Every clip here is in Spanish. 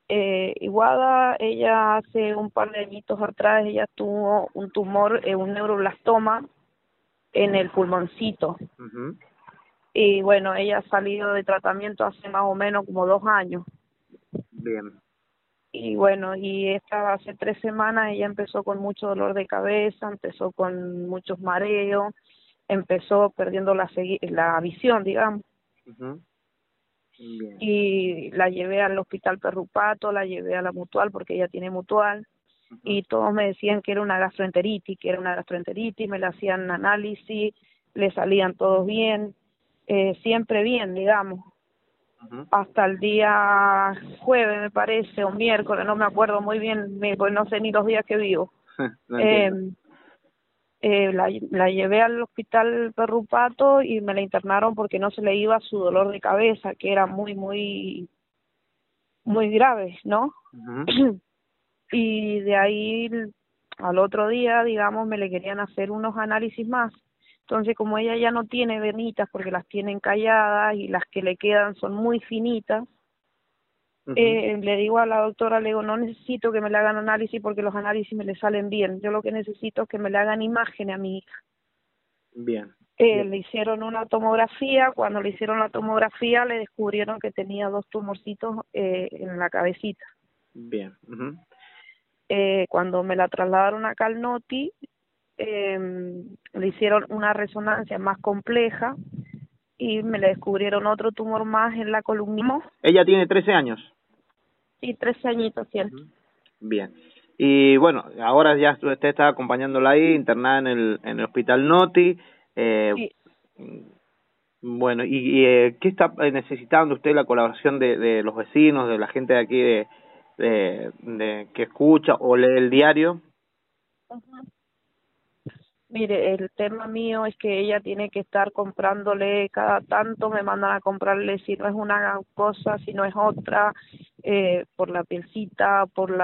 Iguada, ella hace un par de añitos atrás, ella tuvo un tumor, un neuroblastoma en el pulmoncito. Ujú. Y bueno, ella ha salido de tratamiento hace más o menos como 2 años. Bien. Y bueno, y esta hace 3 semanas ella empezó con mucho dolor de cabeza, empezó con muchos mareos, empezó perdiendo la visión, digamos. Ujú. Bien. Y la llevé al hospital Perrupato, la llevé a la Mutual porque ella tiene Mutual, Ujú. y todos me decían que era una gastroenteritis, me le hacían análisis, le salían todos bien, siempre bien, digamos, Ujú. hasta el día jueves, me parece, o miércoles, no me acuerdo muy bien, pues no sé ni los días que vivo. No Eh, entiendo. la llevé al hospital Perrupato y me la internaron porque no se le iba su dolor de cabeza, que era muy grave, ¿no? Ujú. Y de ahí al otro día, digamos, me le querían hacer unos análisis más. Entonces, como ella ya no tiene venitas porque las tiene encalladas y las que le quedan son muy finitas, Ujú. le digo a la doctora, le digo, no necesito que me le hagan análisis porque los análisis me le salen bien. Yo lo que necesito es que me le hagan imágenes a mi hija. Bien. Bien. Le hicieron una tomografía. Cuando le hicieron la tomografía le descubrieron que tenía dos tumorcitos en la cabecita. Bien. Ujú. Cuando me la trasladaron acá al Noti, le hicieron una resonancia más compleja y me le descubrieron otro tumor más en la columna. Ella tiene 13 años. Sí, 13 añitos tiene. Ujú. Bien. Y bueno, ahora ya usted está acompañándola ahí, internada en el hospital Noti. Eh, Sí, bueno, ¿qué está necesitando usted la colaboración de los vecinos, de la gente de aquí que escucha o lee el diario? mire, el tema mío es que ella tiene que estar comprándole cada tanto, me mandan a comprarle si no es una cosa, si no es otra, por la pielcita,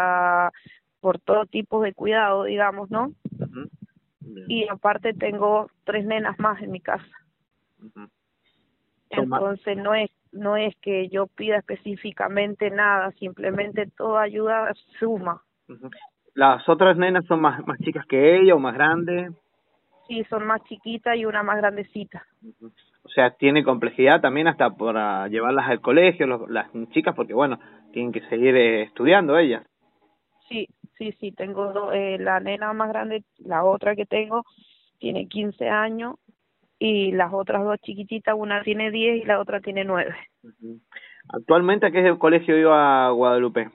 por todo tipo de cuidado, digamos, ¿no? Ujú. Bien. Y aparte tengo 3 nenas más en mi casa. Ujú. Toma. Entonces no es que yo pida específicamente nada, simplemente toda ayuda suma. Ujú. ¿Las otras nenas son más chicas que ella o más grandes? Sí, son más chiquitas y una más grandecita. Ujú. O sea, tiene complejidad también hasta para llevarlas al colegio, las chicas, porque bueno, tienen que seguir estudiando ellas. Sí, sí, tengo la nena más grande, la otra que tengo, tiene 15 años y las otras dos chiquititas, una tiene 10 y la otra tiene 9. Ujú. Actualmente, ¿a qué colegio iba Guadalupe?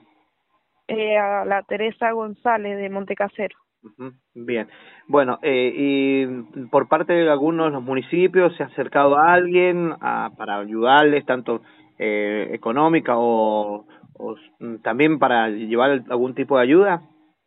A la Teresa González de Montecasero. Ujú. Bien. Bueno, y por parte de algunos de los municipios, ¿se ha acercado a alguien para ayudarles, tanto económica o también para llevar algún tipo de ayuda?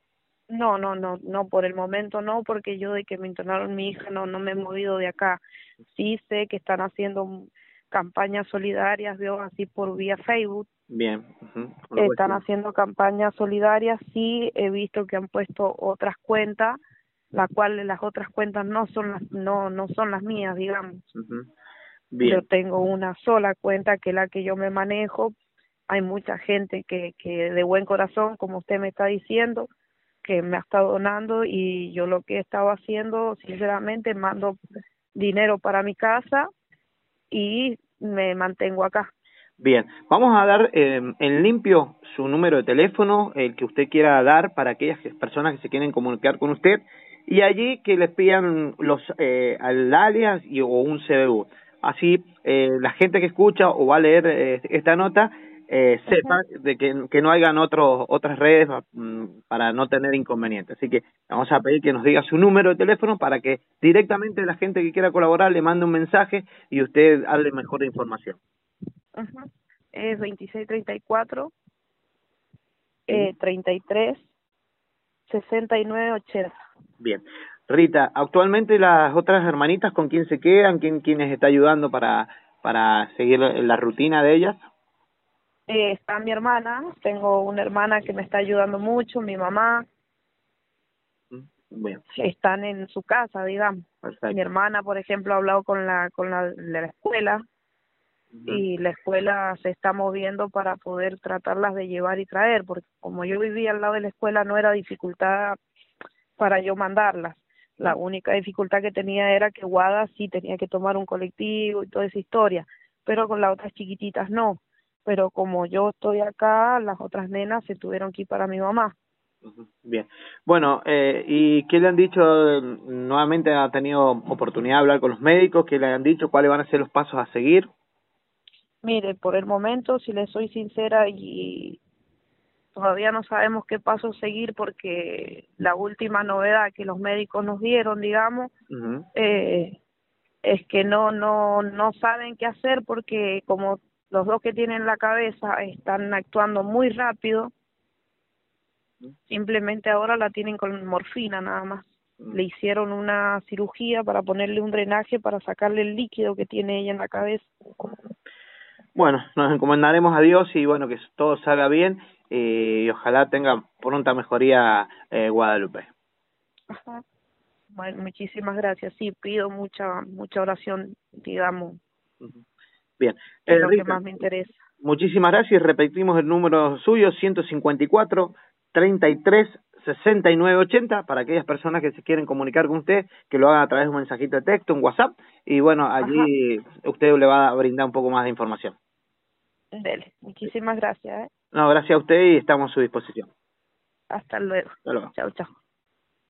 No, por el momento no, porque yo de que me internaron mi hija no me he movido de acá. Sí sé que están haciendo campañas solidarias, veo así por vía Facebook, Bien. Ujú. Por lo están cual, haciendo campañas solidarias, sí he visto que han puesto otras cuentas, las cuales las otras cuentas no son las mías, digamos. ujú. Yo Bien. tengo una sola cuenta que es la que yo me manejo. Hay mucha gente que de buen corazón, como usted me está diciendo, que me ha estado donando, y yo lo que he estado haciendo, sinceramente, mando dinero para mi casa y me mantengo acá. Bien, vamos a dar en limpio su número de teléfono, el que usted quiera dar para aquellas personas que se quieren comunicar con usted, y allí que les pidan al alias o un CBU. Así la gente que escucha o va a leer esta nota sepa Ujú, de que no hayan otras redes para no tener inconvenientes. Así que vamos a pedir que nos diga su número de teléfono para que directamente la gente que quiera colaborar le mande un mensaje y usted hable mejor información. ujú. Es 2634 ¿Sí? 33 69 80. Bien. Rita, actualmente las otras hermanitas, ¿con quién se quedan? ¿Quién les está ayudando para seguir la rutina de ellas? Está mi hermana, tengo una hermana que me está ayudando mucho, mi mamá, Bien, están en su casa, digamos. Mi perfecto. hermana, por ejemplo, ha hablado con la de la escuela Ujú. y la escuela se está moviendo para poder tratarlas de llevar y traer, porque como yo vivía al lado de la escuela no era dificultad para yo mandarlas. La Claro. única dificultad que tenía era que Guada sí tenía que tomar un colectivo y toda esa historia, pero con las otras chiquititas no. Pero como yo estoy acá, las otras nenas se tuvieron que ir para mi mamá. Ujú. Bien. Bueno, ¿y qué le han dicho? Nuevamente ha tenido oportunidad de hablar con los médicos, ¿qué le han dicho? ¿Cuáles van a ser los pasos a seguir? Mire, por el momento, si le soy sincera, y todavía no sabemos qué paso seguir porque la última novedad que los médicos nos dieron, digamos, Ujú. eh, es que no saben qué hacer porque como los dos que tienen la cabeza están actuando muy rápido, simplemente ahora la tienen con morfina nada más. Le hicieron una cirugía para ponerle un drenaje para sacarle el líquido que tiene ella en la cabeza. Bueno, nos encomendaremos a Dios y bueno, que todo salga bien y ojalá tenga pronta mejoría Guadalupe. Ajá. Bueno, muchísimas gracias. Sí, pido mucha oración, digamos, Ujú. Bien. que es lo que Rita, más me interesa. muchísimas gracias. Repetimos el número suyo, 154-33-69-80, para aquellas personas que se quieren comunicar con usted, que lo hagan a través de un mensajito de texto, un WhatsApp, y bueno, Ajá, allí usted le va a brindar un poco más de información. dele. Muchísimas gracias, ¿eh? No, gracias a usted y estamos a su disposición. Hasta luego. Hasta luego. Chao, chao.